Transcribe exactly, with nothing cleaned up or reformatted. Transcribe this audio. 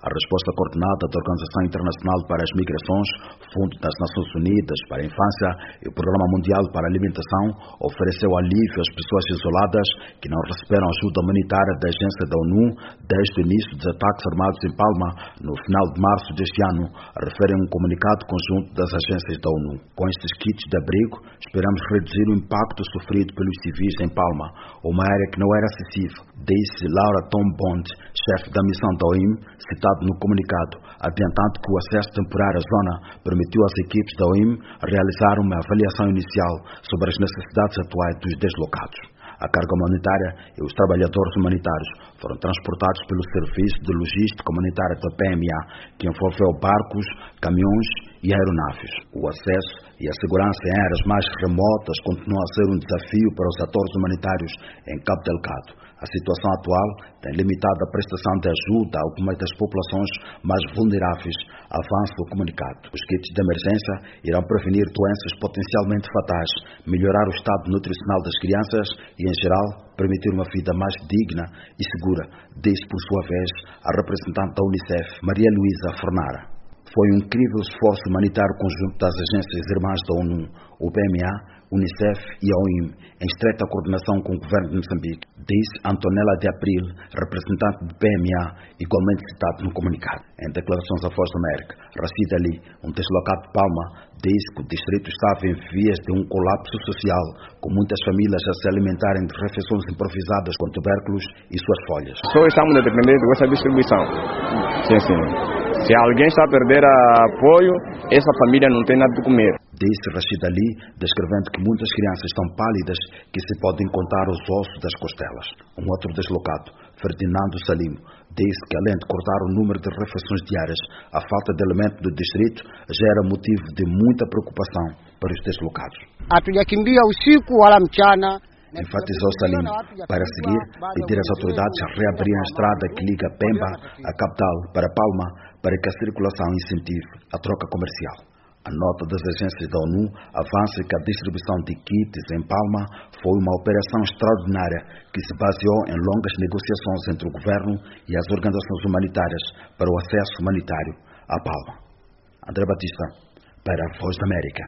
A resposta coordenada da Organização Internacional para as Migrações, Fundo das Nações Unidas para a Infância e o Programa Mundial para a Alimentação ofereceu alívio às pessoas isoladas que não receberam ajuda humanitária da Agência da ONU desde o início dos ataques armados em Palma, no final de março deste ano, refere um comunicado conjunto das agências da ONU. Com estes kits de abrigo, esperamos reduzir o impacto sofrido pelos civis em Palma, uma área que não era acessível, disse Laura Tom Bond, chefe da missão da O I M, citado no comunicado, adiantando que o acesso temporário à zona permitiu às equipes da O I M realizar uma avaliação inicial sobre as necessidades atuais dos deslocados. A carga humanitária e os trabalhadores humanitários foram transportados pelo Serviço de Logística Humanitária da P M A, que envolveu barcos, caminhões e aeronaves. O acesso e a segurança em áreas mais remotas continuam a ser um desafio para os atores humanitários em Cabo Delgado. A situação atual tem limitado a prestação de ajuda a algumas das populações mais vulneráveis, avança o comunicado. Os kits de emergência irão prevenir doenças potencialmente fatais, melhorar o estado nutricional das crianças e, em geral, permitir uma vida mais digna e segura, disse por sua vez a representante da Unicef, Maria Luísa Fornara. Foi um incrível esforço humanitário conjunto das agências irmãs da ONU, o P M A, Unicef e a O I M, em estreita coordenação com o governo de Moçambique, disse Antonella de April, representante do P M A, igualmente citado no comunicado. Em declarações à Voz da América, Rashid Ali, um deslocado de Palma, disse que o distrito estava em vias de um colapso social, com muitas famílias a se alimentarem de refeições improvisadas com tubérculos e suas folhas. Só estamos dependendo dessa distribuição. Sim, sim. Se alguém está a perder apoio, essa família não tem nada de comer. Disse Rashid Ali, descrevendo que muitas crianças estão pálidas que se podem contar os ossos das costelas. Um outro deslocado, Ferdinando Salimo, disse que além de cortar o número de refeições diárias, a falta de alimento do distrito já era motivo de muita preocupação para os deslocados. Hatujakimbia usiku wala mchana. Enfatizou Salimo. Para seguir, pedir às autoridades a reabrirem a estrada que liga Pemba, a capital, para Palma, para que a circulação incentive a troca comercial. A nota das agências da ONU avança que a distribuição de kits em Palma foi uma operação extraordinária que se baseou em longas negociações entre o governo e as organizações humanitárias para o acesso humanitário a Palma. André Batista, para a Voz da América.